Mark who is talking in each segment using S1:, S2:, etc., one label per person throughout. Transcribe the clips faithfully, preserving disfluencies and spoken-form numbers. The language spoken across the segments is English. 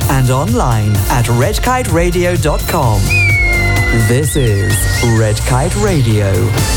S1: and online at red kite radio dot com. This is Red Kite Radio.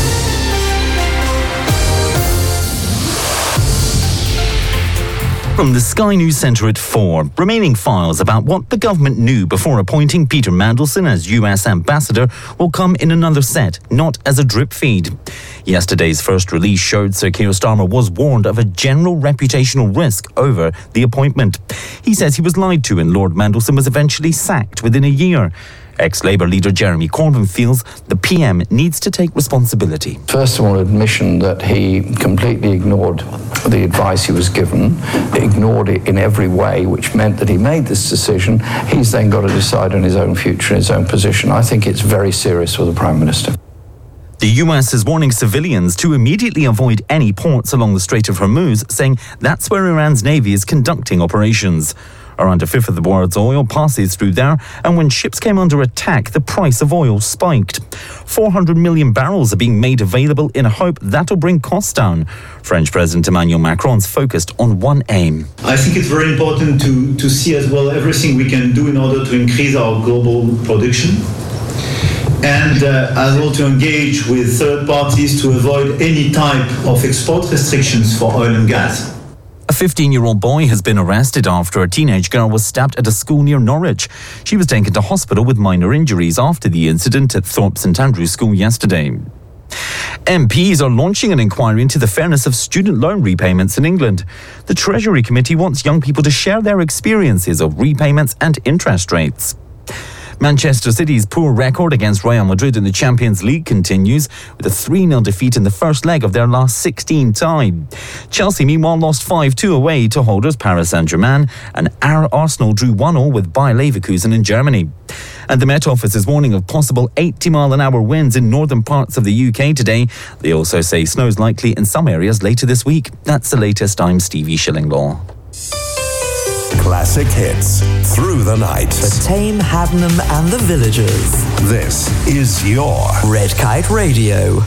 S2: From the Sky News Centre at four, remaining files about what the government knew before appointing Peter Mandelson as U S ambassador will come in another set, not as a drip feed. Yesterday's first release showed Sir Keir Starmer was warned of a general reputational risk over the appointment. He says he was lied to and Lord Mandelson was eventually sacked within a year. Ex-Labour leader Jeremy Corbyn feels the P M needs to take responsibility.
S3: First of all, admission that he completely ignored the advice he was given, ignored it in every way, which meant that he made this decision. He's then got to decide on his own future, his own position. I think it's very serious for the Prime Minister.
S2: The U S is warning civilians to immediately avoid any ports along the Strait of Hormuz, saying that's where Iran's navy is conducting operations. Around a fifth of the world's oil passes through there, and when ships came under attack, the price of oil spiked. four hundred million barrels are being made available in a hope that'll bring costs down. French President Emmanuel Macron's focused on one aim.
S4: I think it's very important to, to see as well everything we can do in order to increase our global production, and uh, as well to engage with third parties to avoid any type of export restrictions for oil and gas.
S2: A fifteen-year-old boy has been arrested after a teenage girl was stabbed at a school near Norwich. She was taken to hospital with minor injuries after the incident at Thorpe St Andrews School yesterday. M Ps are launching an inquiry into the fairness of student loan repayments in England. The Treasury Committee wants young people to share their experiences of repayments and interest rates. Manchester City's poor record against Real Madrid in the Champions League continues, with a three nil defeat in the first leg of their last sixteen tie. Chelsea, meanwhile, lost five two away to holders Paris Saint-Germain, and our Arsenal drew one all with Bayer Leverkusen in Germany. And the Met Office is warning of possible eighty mile an hour winds in northern parts of the U K today. They also say snow's likely in some areas later this week. That's the latest. I'm Stevie Shillinglaw.
S5: Classic hits through the night.
S1: For Tame, Haddenham and the Villagers.
S5: This is your
S1: Red Kite Radio.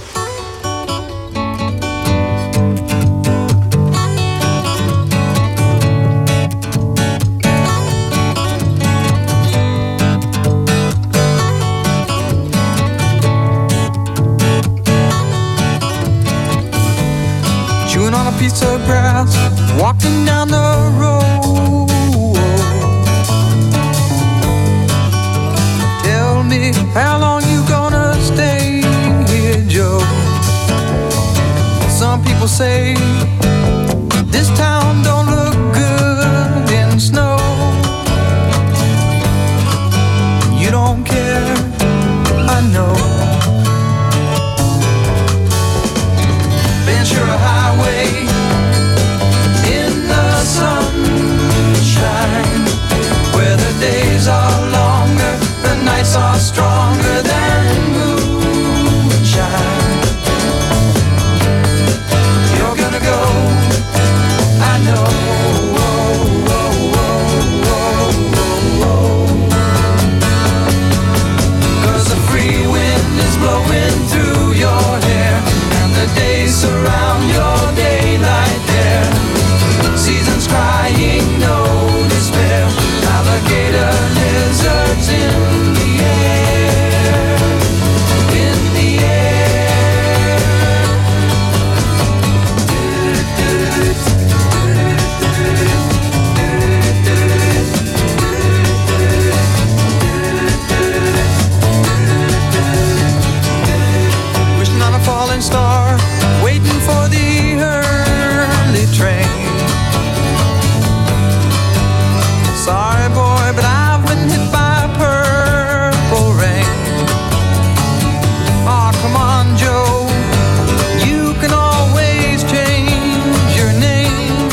S6: Chewing on a piece of grass, walking down the road. How long you gonna stay here, Joe? Some people say this town don't look good in snow. You don't care, I know. Ventura Highway in the sunshine, where the days are longer, the nights are stronger than moonshine. You're gonna go, I know. Oh, oh, oh, oh, oh. 'Cause the free wind is blowing through your hair, and the days surround your daylight there. Seasons crying, no despair. Alligator lizards in the air, in the air. Wishing on a falling star, waiting for the early train. Sorry boy, but I've been hit by purple rain. Oh, come on, Joe, you can always change your name.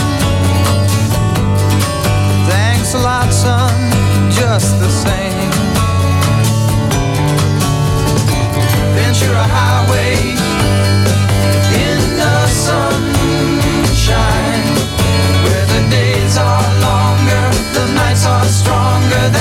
S6: Thanks a lot, son, just the same. Ventura Highway in the sunshine, where the days are longer, the nights are stronger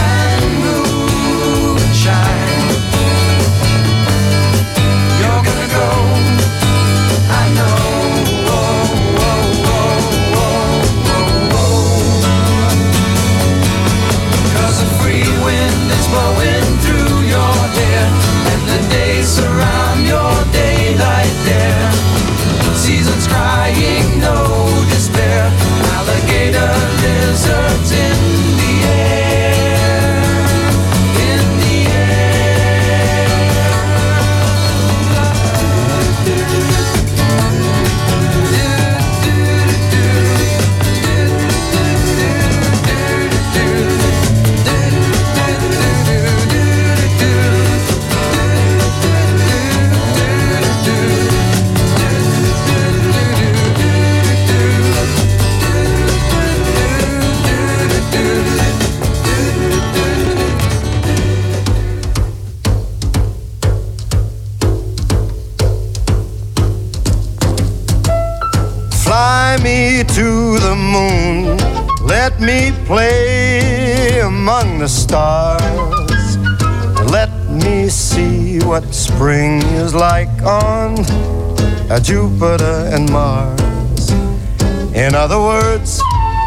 S7: Let me play among the stars. Let me see what spring is like on Jupiter and Mars. In other words,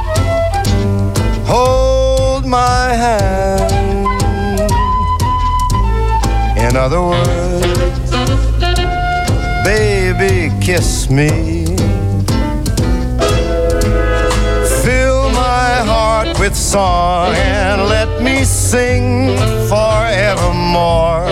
S7: hold my hand. In other words, baby, kiss me. Fill my heart with song and let me sing forevermore.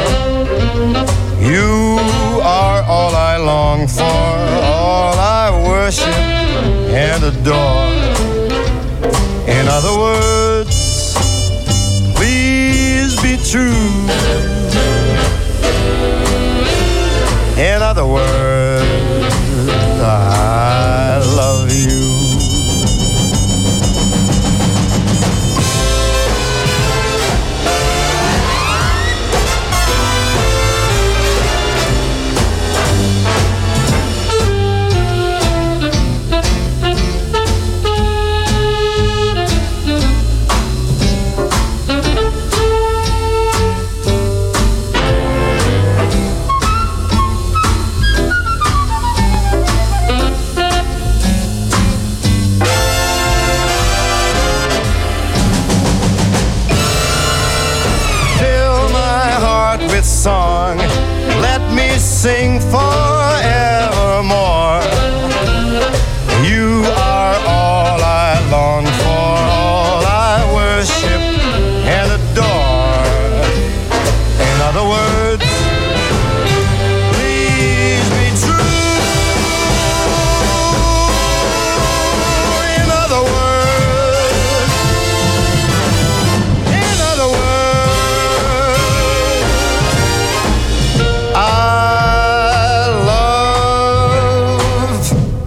S7: You are all I long for, all I worship and adore. In other words, please be true. In other words, I love you. Song, let me sing forevermore. You are all I long for, all I worship and adore. In other words, please be true. In other words, in other words, I love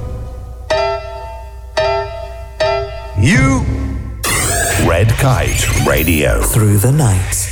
S7: you.
S5: Red Kite Radio.
S1: Through the night.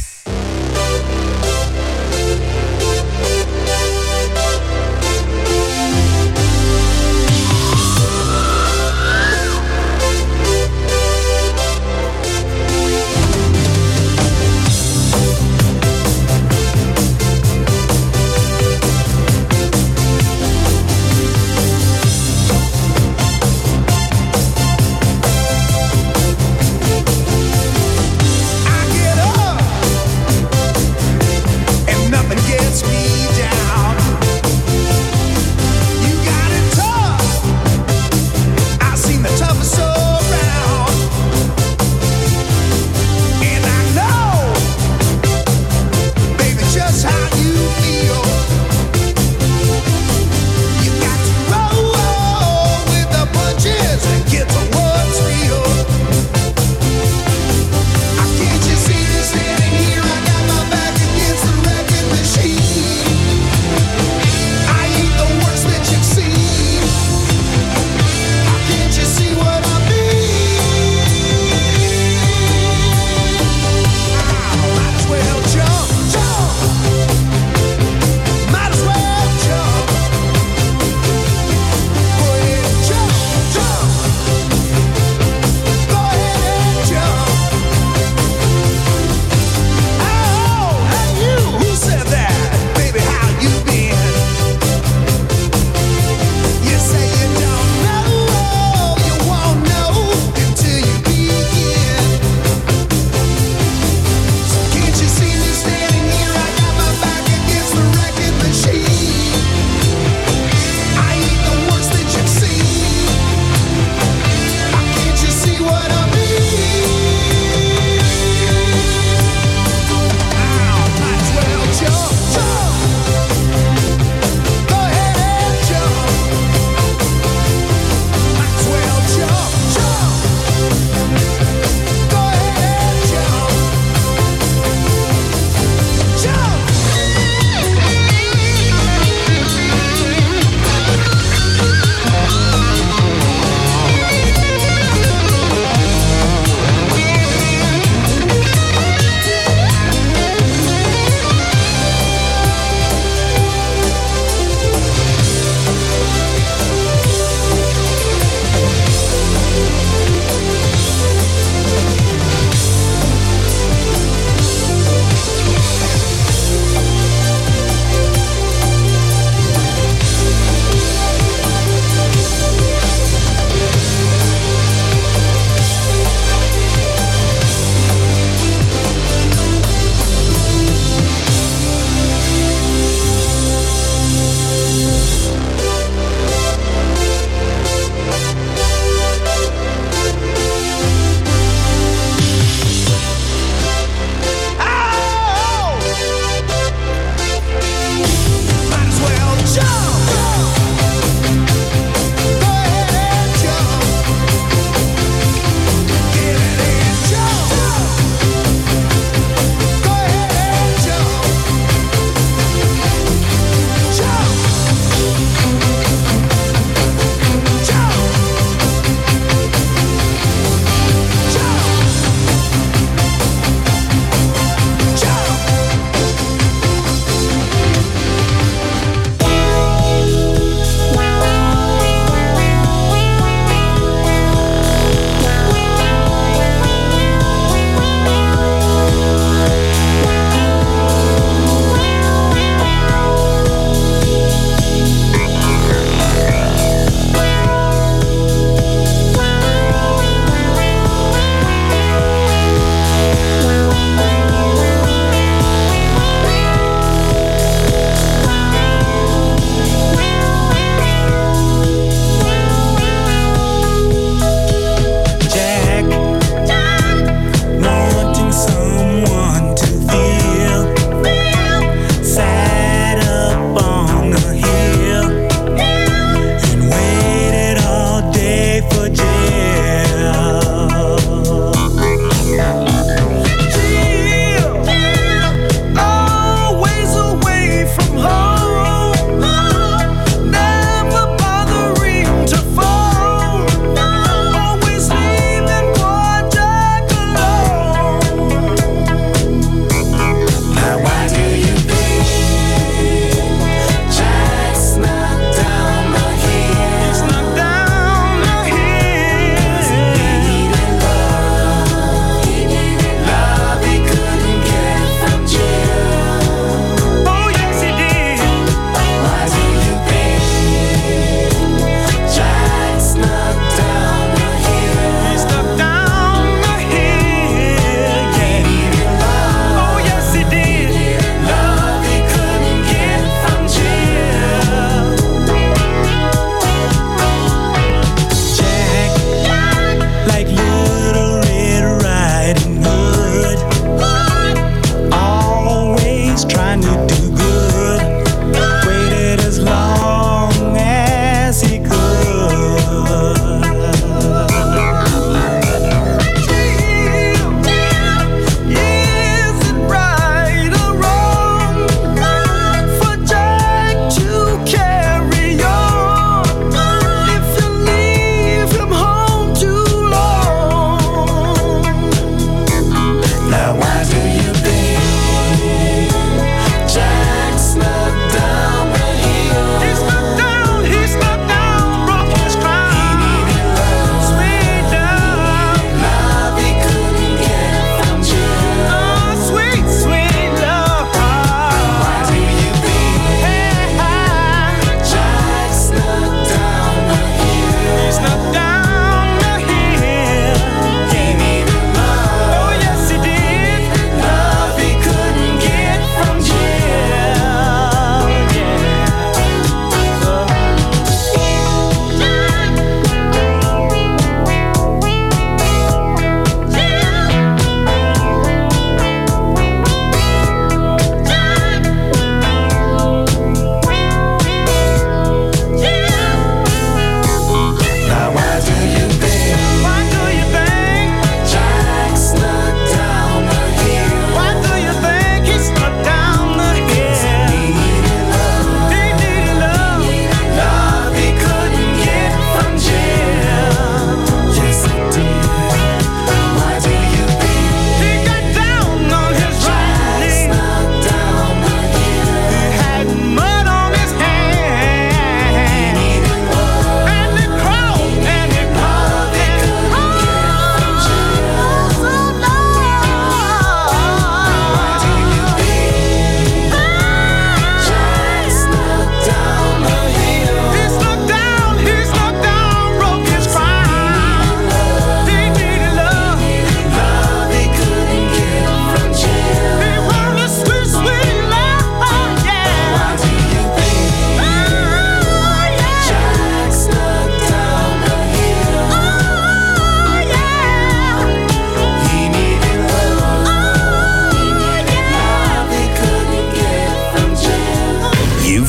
S7: I get up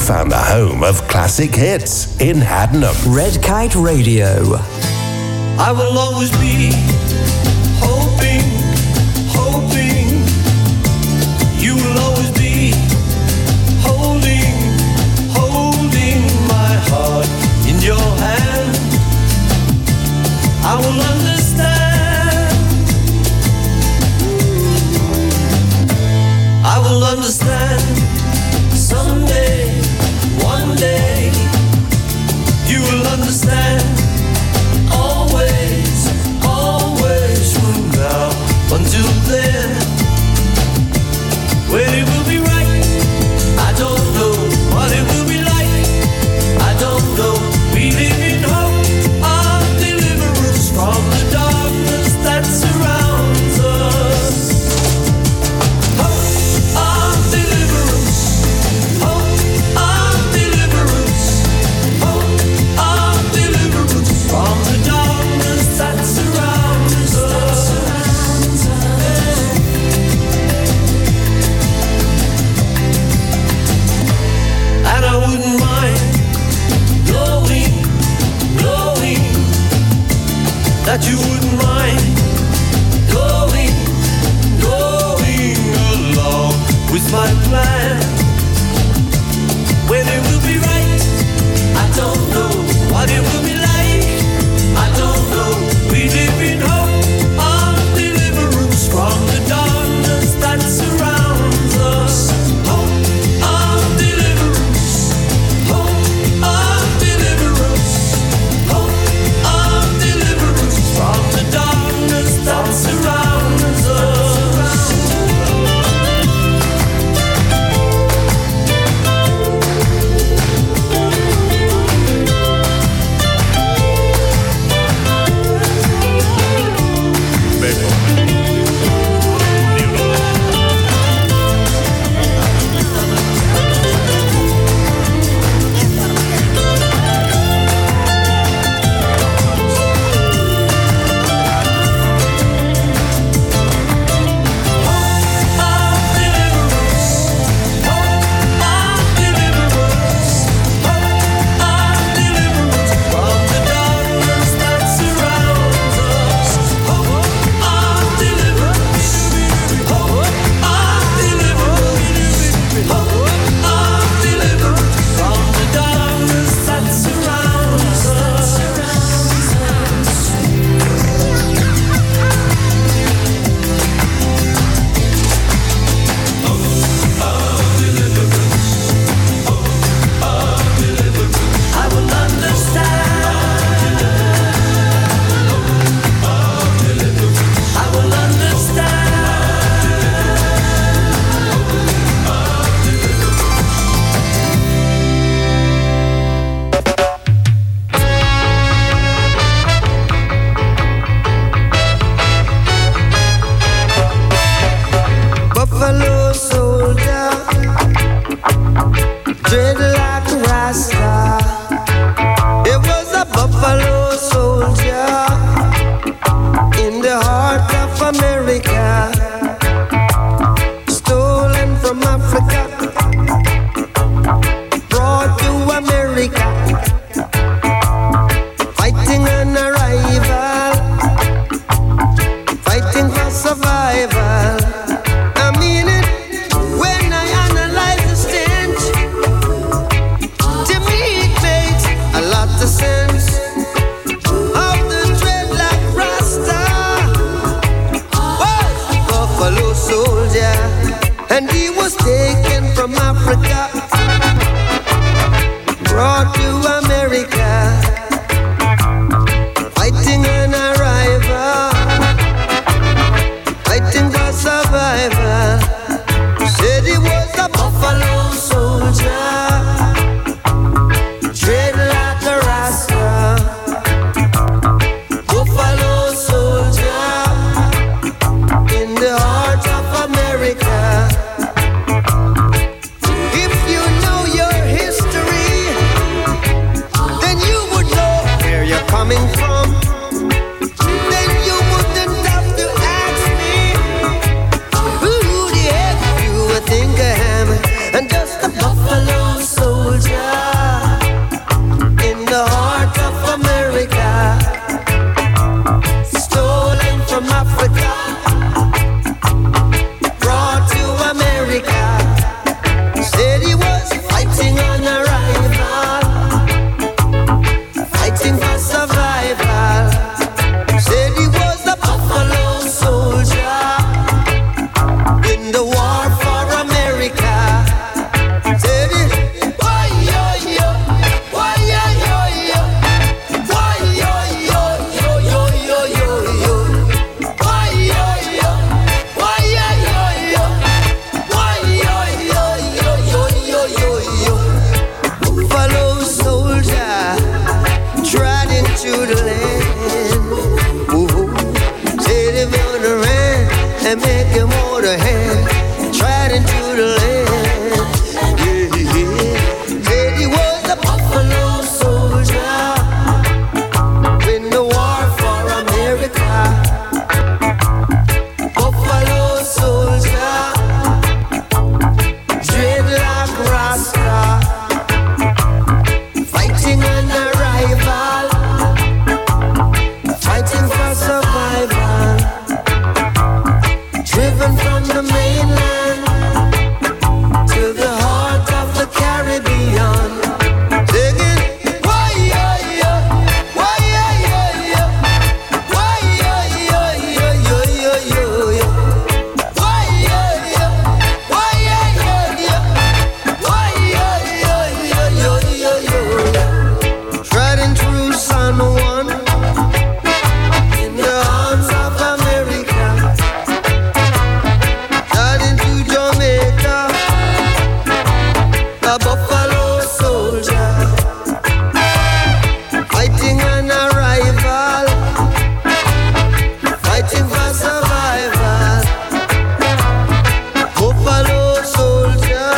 S5: found the home of classic hits in Haddenham.
S1: Red Kite Radio.
S6: I will always be hoping, hoping. You will always be holding, holding my heart in your hand. I will understand. I will understand someday, one day. You will understand. Always, always from now until then. When it will be right, I don't know. What it will be like, I don't know. We live in hope of deliverance from the darkness that surrounds us. Hope of deliverance, hope of deliverance, hope of deliverance from the darkness that surrounds us. And I wouldn't mind knowing, knowing that you wouldn't mind going, going along with my plan. When it will be right, I don't know. What it will be like, I don't know. We live in hope of deliverance from the darkness that surrounds us. Hope of deliverance, hope of deliverance, hope of deliverance from the darkness that surrounds us. Buffalo soldier, dread like a Rasta. It was a buffalo soldier in the heart of America, stolen from Africa, brought to America, fighting an arrival, fighting for survival. I mean it when I analyze the stench. To me it makes a lot of sense. Of the dreadlock Rasta was a buffalo soldier, and he was taken from Africa, brought to America, fighting an arrival, fighting for survival. Said he was a buffalo soldier, dread like a Rasta. Buffalo soldier in the heart of America, the land. Yeah, yeah. Said he was a buffalo soldier in the war for America. Buffalo soldier, dreadlock rasta, fighting an rival, fighting for survival, driven from the mainland to the heart of the Caribbean. Singing, why, yeah, yeah, why, yeah, yeah, yeah, why, yeah, yeah, yeah, yeah, yeah, yeah, yeah. Why, yeah, yeah, why, yeah, yeah, yeah, why, yeah, yeah, yeah, yeah, yeah, yeah. Treading through San Juan in the arms of America, treading through Jamaica, a buffalo soldier, fighting an rival, fighting for survival. Buffalo soldier,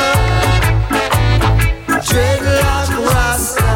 S6: dreadlock rasta.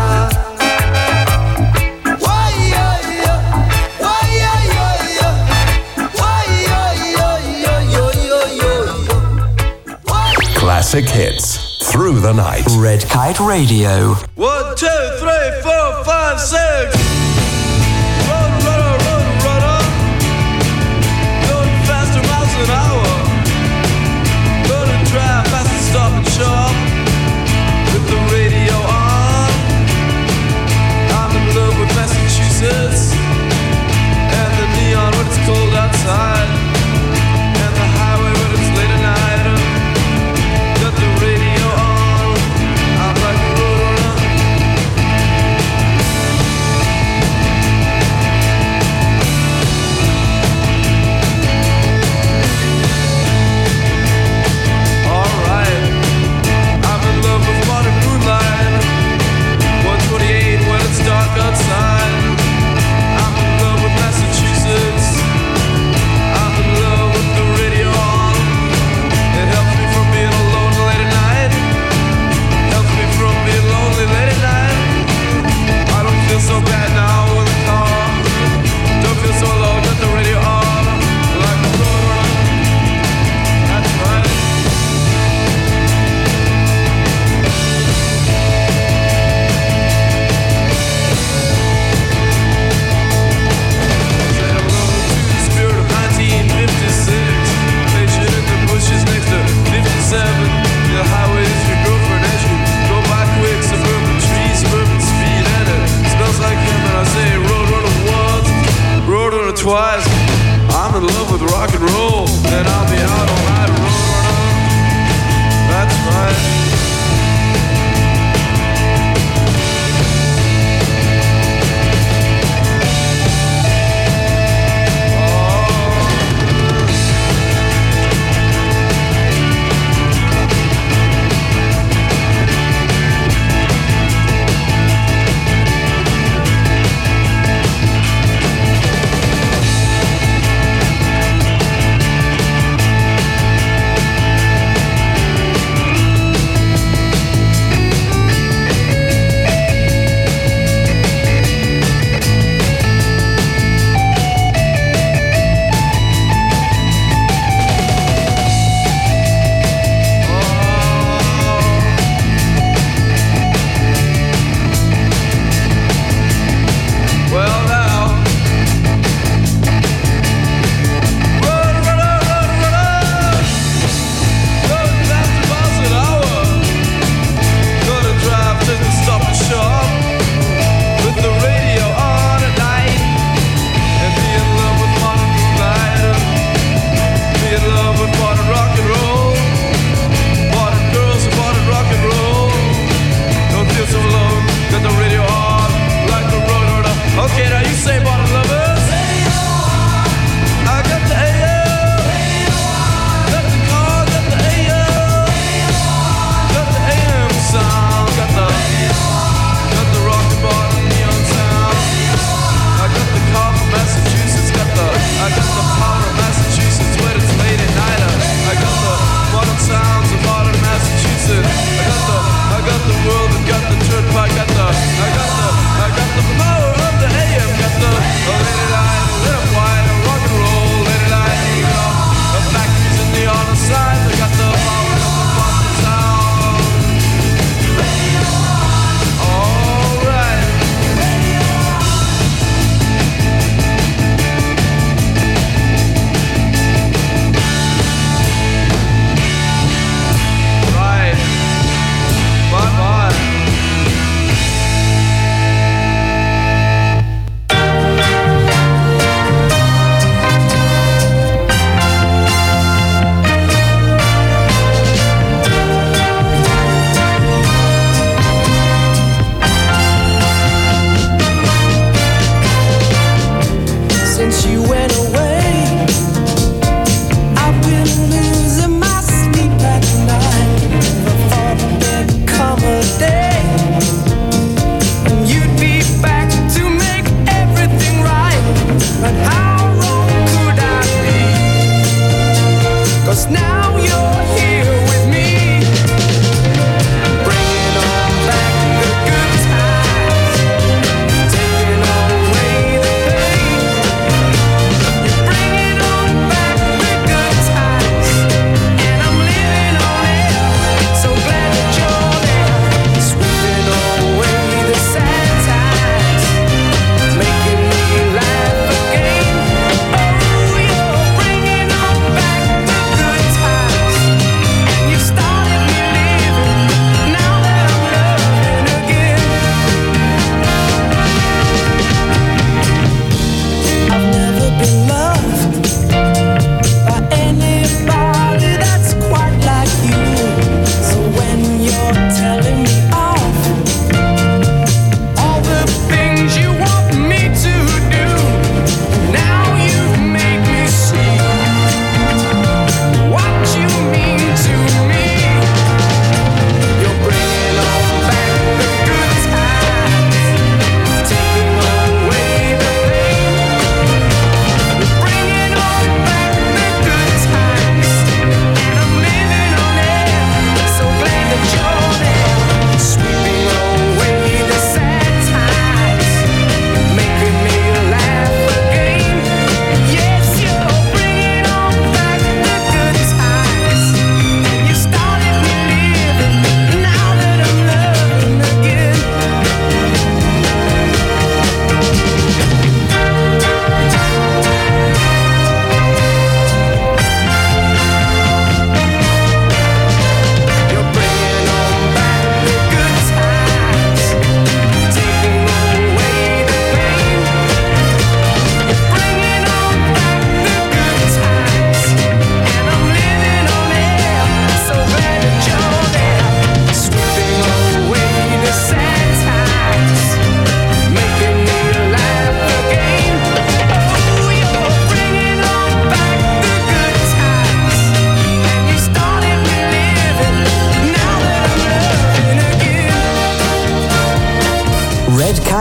S6: Why, yeah, yeah, why, yeah, yeah, yeah, why, yeah, yeah, yeah, yeah, yeah, yeah, yeah. Why?
S5: Classic hits through the night.
S1: Red Kite Radio.
S6: One, two, three, four, five, six. Run, runner, run, runner. Going faster miles an hour. Gonna drive fast and stop and shop with the radio on. I'm in love with Massachusetts and the neon when it's cold outside, and the highway when it's late at night. Got the radio on. I'm like a roadrunner.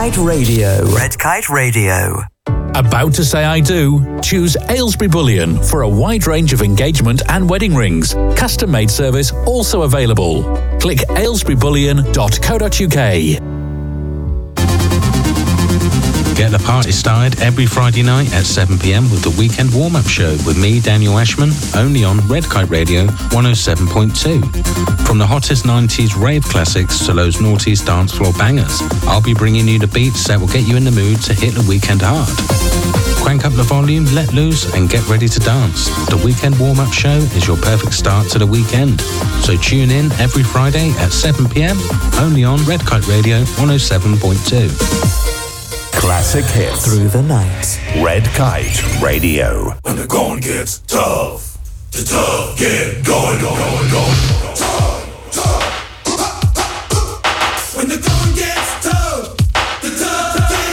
S1: Kite Radio. Red Kite Radio.
S8: About to say I do? Choose Aylesbury Bullion for a wide range of engagement and wedding rings. Custom made service also available. Click aylesbury bullion dot co dot uk.
S9: Get the party started every Friday night at seven p m with the Weekend Warm-Up Show with me, Daniel Ashman, only on Red Kite Radio one oh seven point two. From the hottest nineties rave classics to those noughties dance floor bangers, I'll be bringing you the beats that will get you in the mood to hit the weekend hard. Crank up the volume, let loose, and get ready to dance. The Weekend Warm-Up Show is your perfect start to the weekend. So tune in every Friday at seven p m, only on Red Kite Radio one oh seven point two.
S5: Classic hits
S1: Through the night.
S5: Red Kite Radio.
S7: When the going gets tough, the tough get going, going, going. Tough, tough. When the going gets tough, the tough get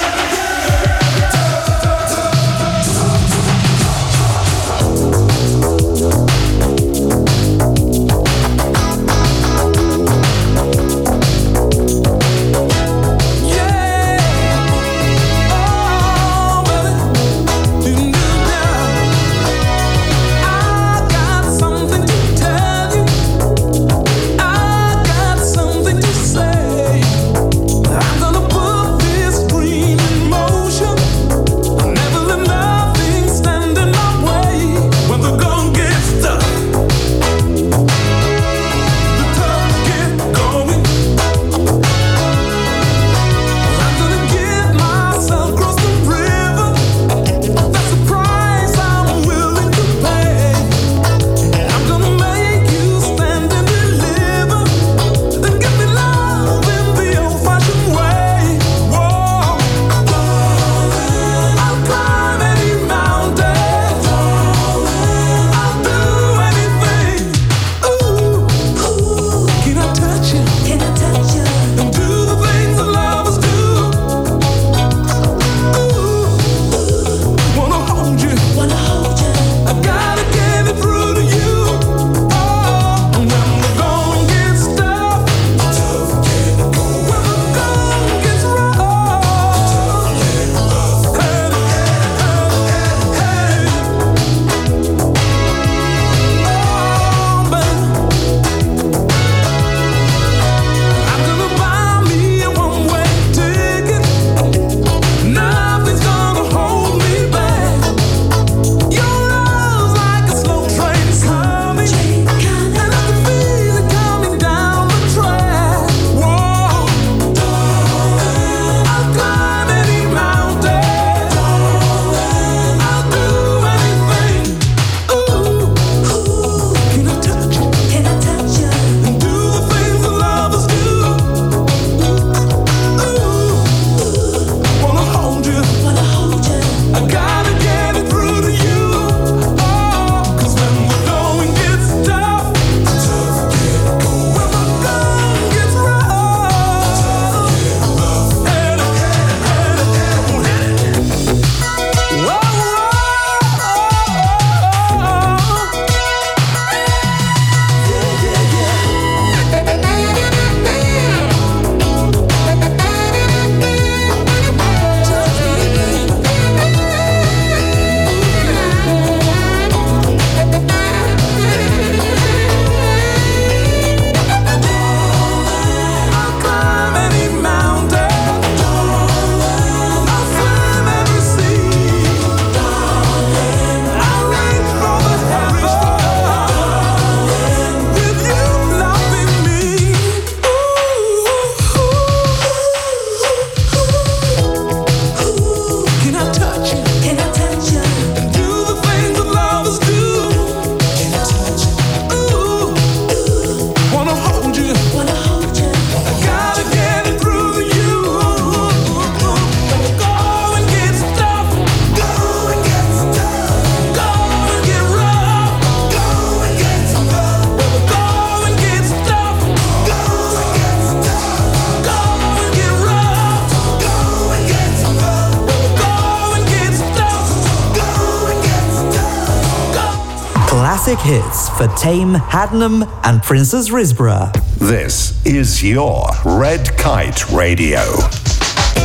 S1: Classic hits for Tame, Hadnam and Princess Risborough.
S5: This is your Red Kite Radio.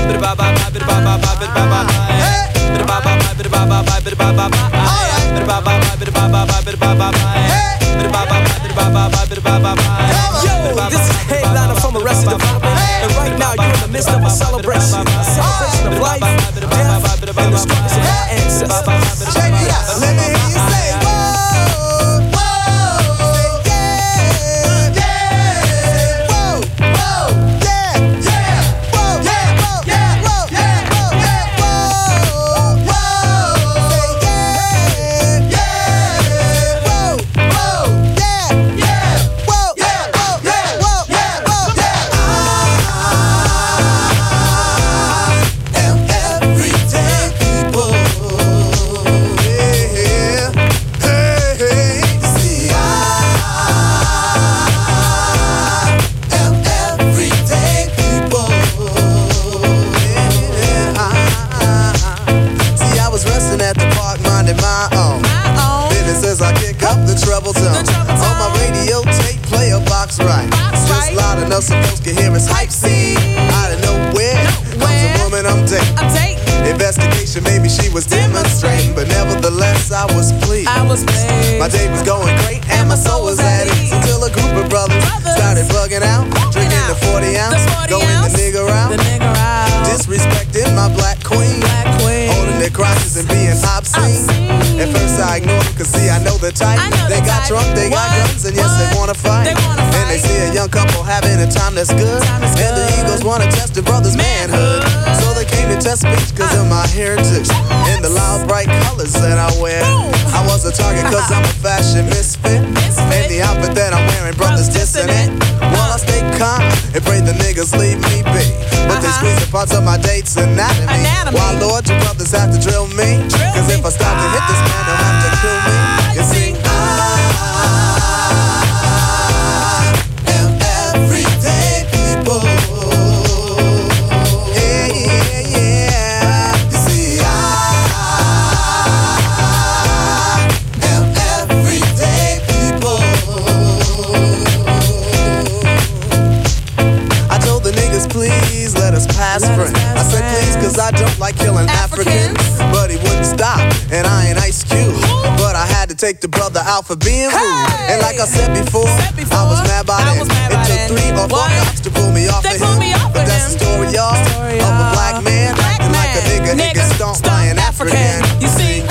S10: Yo, this is Headliner from Arrested Development, and right now you're in the midst of a celebration, a celebration of life, death, and the struggles of our ancestors. Check it out. Let me hear you say, whoa, whoa, yeah, yeah, whoa, whoa, yeah, yeah, whoa, yeah, whoa, yeah, whoa, yeah, whoa, yeah, whoa, whoa, yeah, yeah, whoa, whoa, yeah, yeah, whoa, yeah, whoa, yeah, whoa, yeah, whoa, yeah. I am everyday people. Yeah, hey, hey, see, I am everyday people. Yeah, see, I was resting at the park, minding my own business as I kick up the treble tone. On my radio tape, play a box right, just loud enough so folks can hear us hype scene. Out of nowhere comes a woman I'm dating. Investigation, maybe she was demonstrating, but nevertheless I was pleased. I was pleased. My day was going great and my soul was at ease until a group of brothers started bugging out, drinking the forty ounce, going the nigga out, disrespecting my black queen, holding their crotches and being obscene. At first I ignored them, cause see I know the type. They got drunk, they got guns, and yes they wanna fight. And they see a young couple having a time that's good, and the Eagles wanna test the brother's manhood. So they came to test me cause of my heritage and the loud bright colors that I wear. I was a target cause I'm a fashion misfit, and the outfit that I'm wearing, brothers dissonant. While I stay calm and pray the niggas leave me be, but they squeeze the parts of my date's anatomy. Why Lord, you brothers have to drill me, cause if I stop to hit this man they'll have to kill me. You see, I am everyday people. Please let us pass friends. I said please cause I don't like killing Africans. But he wouldn't stop, and I ain't Ice Cube. But I had to take the brother out for being rude. And like I said before, I was mad by then. It took three or four cops to pull me off of him. But that's the story, y'all, of a black man acting like a nigga, nigga stomped by an African. You see,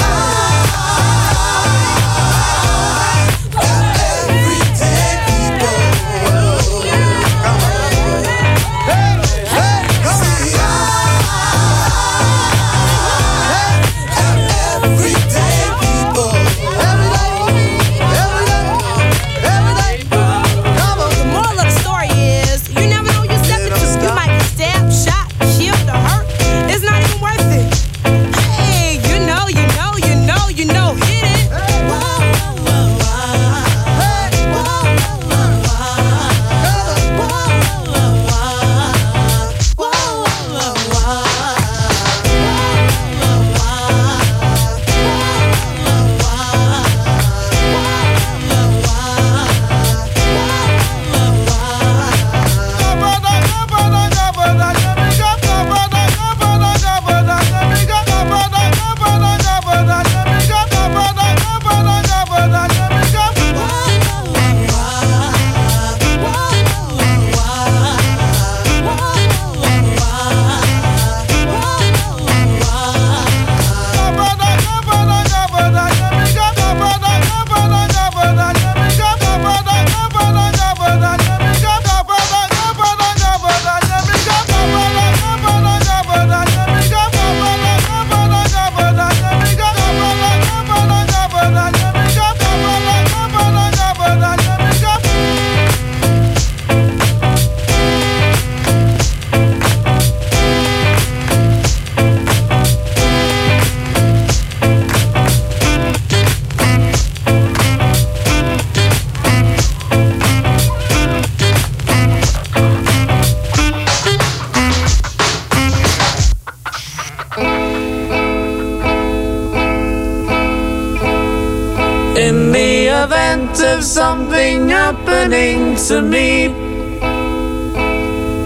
S6: In the event of something happening to me,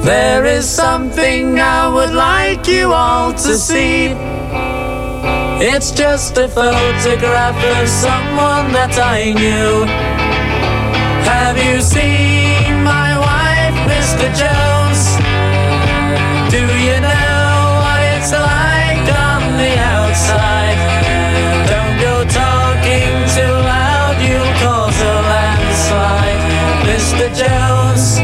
S6: There is something I would like you all to see. It's just a photograph of someone that I knew. Have you seen my wife, Mister Jones? Do you know what it's like on the outside? Don't go talking too loud, you'll cause a landslide, Mister Jones.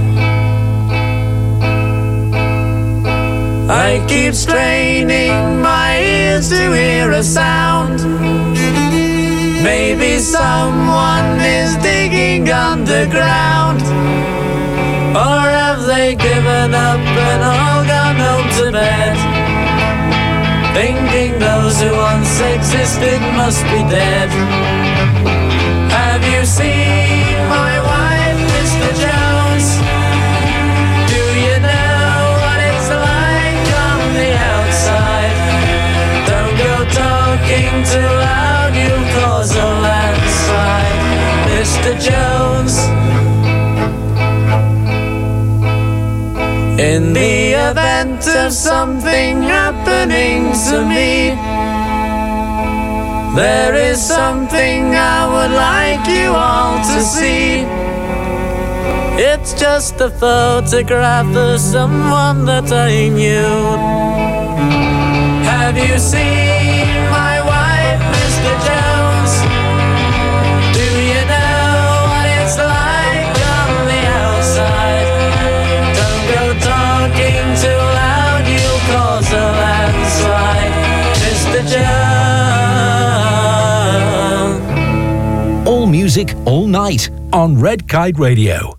S6: I keep straining my ears to hear a sound. Maybe someone is digging underground. Or have they given up and all gone home to bed? Thinking those who once existed must be dead. Have you seen my wife, Mister Jones? Do you know what it's like on the outside? Don't go talking too loud, you'll cause a landslide, Mister Jones. In the event of something happening to me, there is something I would like you all to see. It's just a photograph of someone that I knew. Have you seen my wife, Mister Jones? Do you know what it's like on the outside? Don't go talking too loud, you'll cause a landslide, Mister Jones.
S8: All music, all night on Red Kite Radio.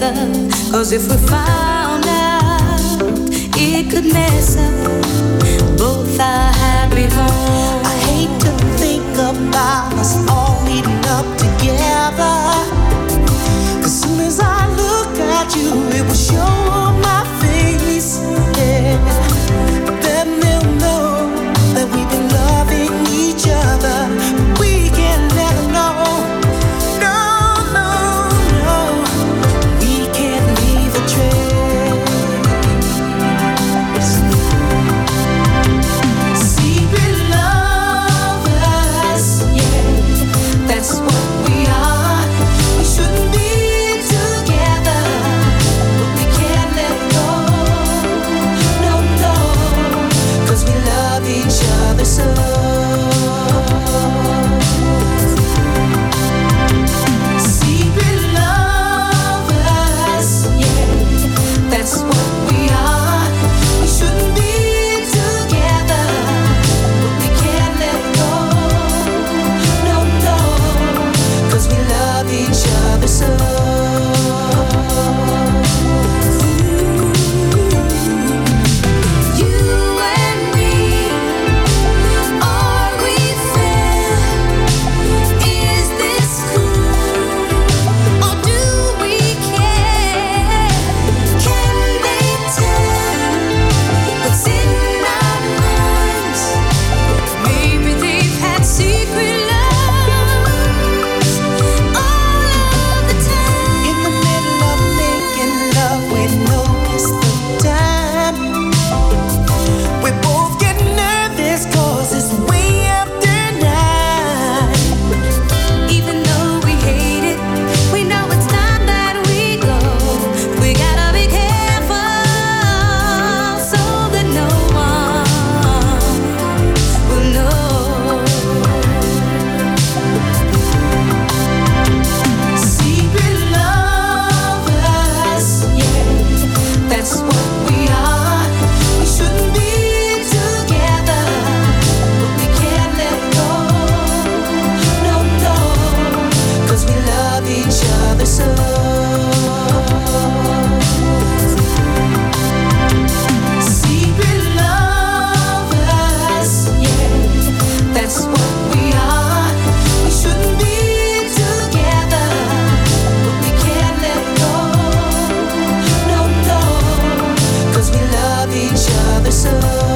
S11: together. Cause if we found out, it could mess up both our happy homes.
S12: I hate to think about us all meeting up together. As soon as I look at you, it will show on my face, yeah. Then they'll know that we've been loving each other. We can never know. No, no, no. We can't leave a trace. Secret lovers, yeah, that's what we are. We shouldn't be together, but we can't let go. No, no, 'cause we love each other so. Secret lovers, yeah, that's what we are. We shouldn't be together, but we can't let go. No, no, 'cause we love each other so. You and me, are we fair? Is this cool, or do we care? Can they tell what's in our minds? Maybe they've had secret loves all of the time. In the middle of making love, we notice the time. We both get nervous 'cause it's way after nine. Even though we hate it, we know it's time that we go. We gotta be careful so that no one will know. Secret lovers, yeah, that's what we are. We shouldn't be together, but we can't let go. No, no, 'cause we love each other so. Secret lovers, yeah, that's what we are. We shouldn't be together, but we can't let go. No, no, 'cause we love each other so.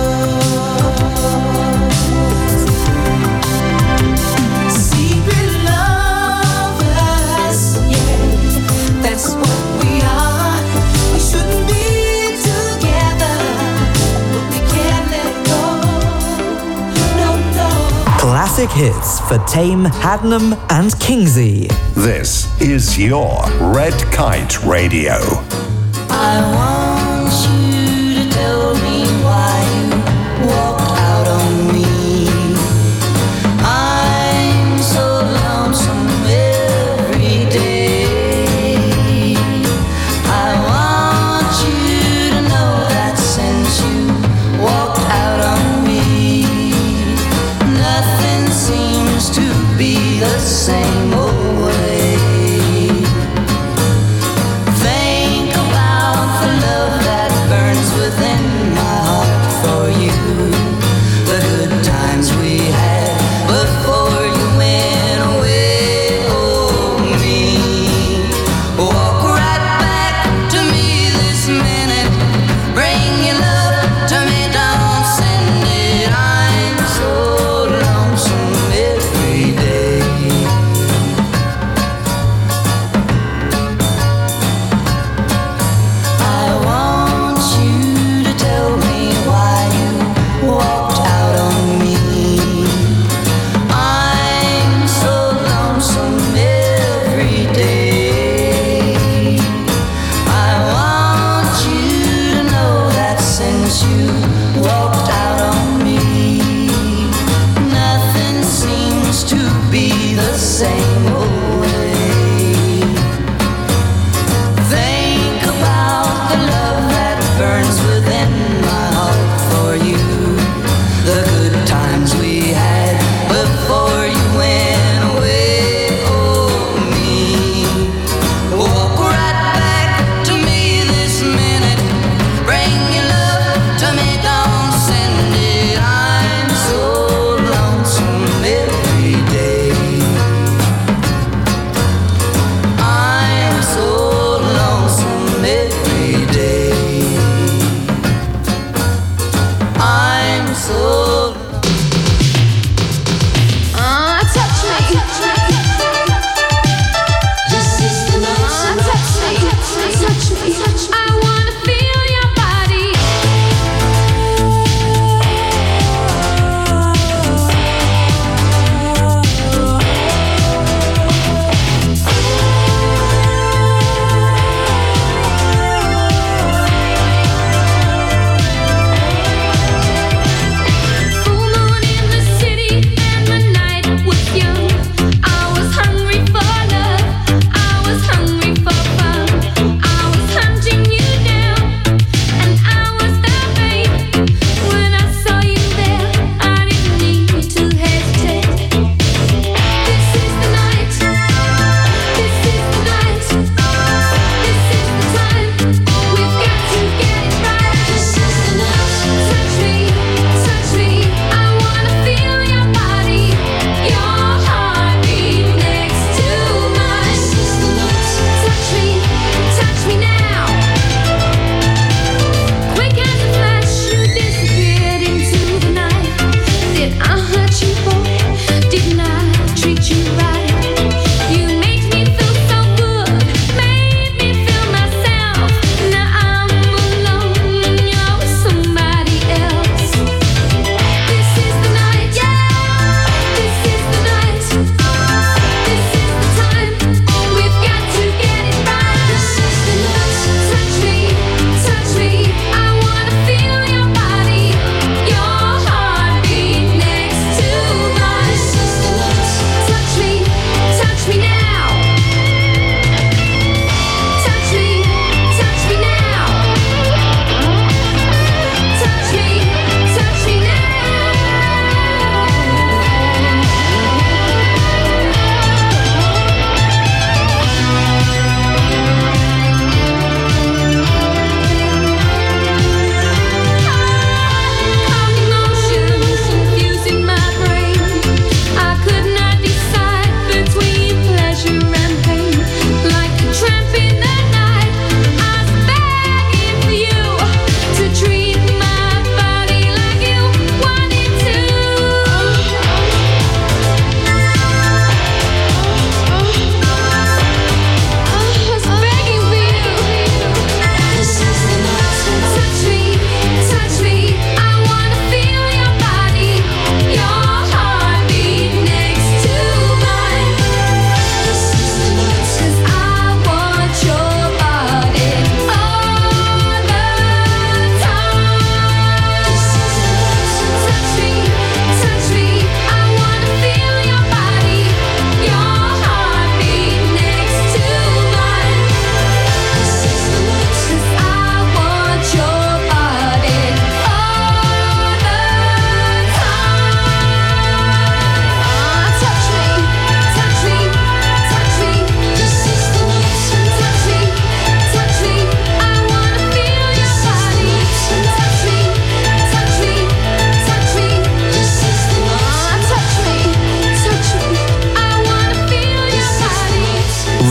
S12: Secret lovers, yeah, that's what we are. We shouldn't be together, but we can't let go. No, no.
S1: Classic hits for Tame, Hadnam and Kingsley.
S5: This is your Red Kite Radio.
S11: I want you to tell me why you walked out on me. I'm so lonesome every day. I want you to know that since you walked out on me, nothing seems to be the same old way. Think about the love that burns within my heart for you. The good times we had before you went away. Oh, me. Walk right back to me this minute. Bring your love to me, don't send it. I'm so lonesome every day. I want you to tell me why you walked out on me. I'm so lonesome every day. I want you to know that since you walked out on me, nothing seems to be the same old way. Think about the love that burns within my heart for you. The good times we had before you went away. Oh, me. Walk right back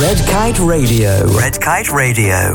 S1: Red Kite Radio. Red Kite Radio.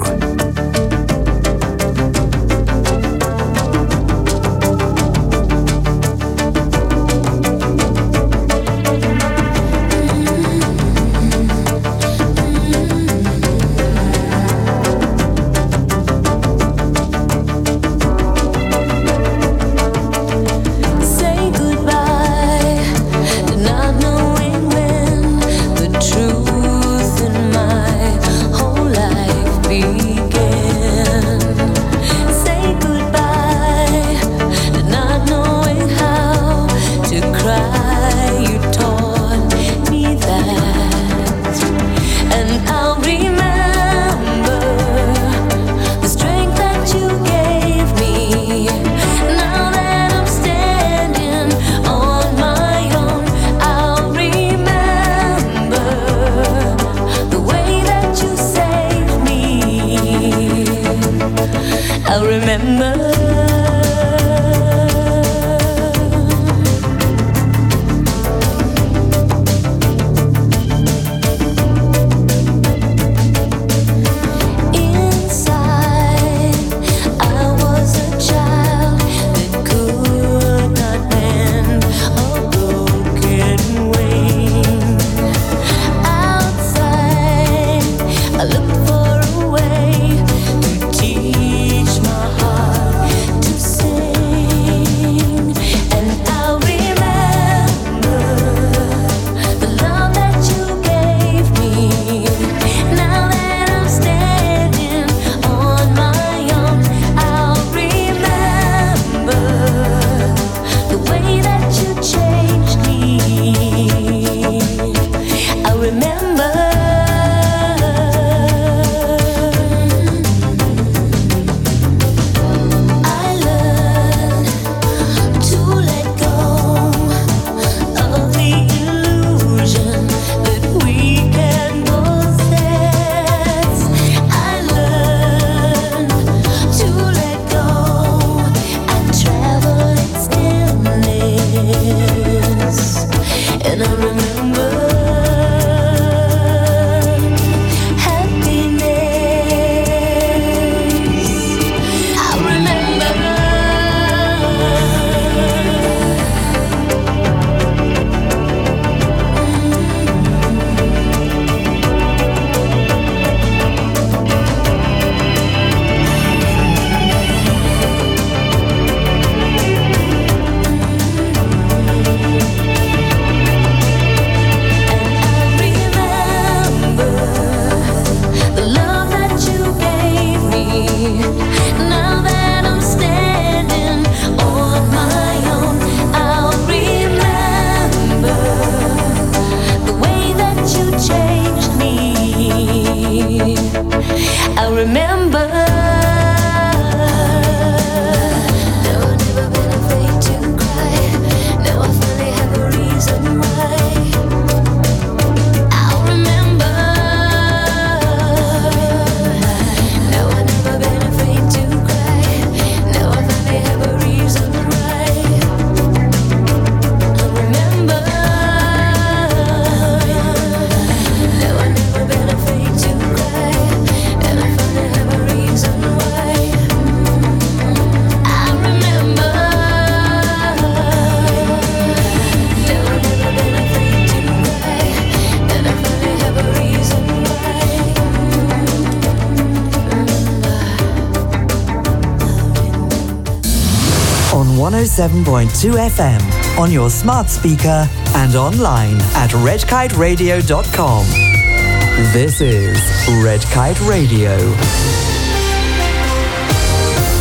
S1: one oh seven point two F M, on your smart speaker and online at red kite radio dot com. This is Red Kite Radio.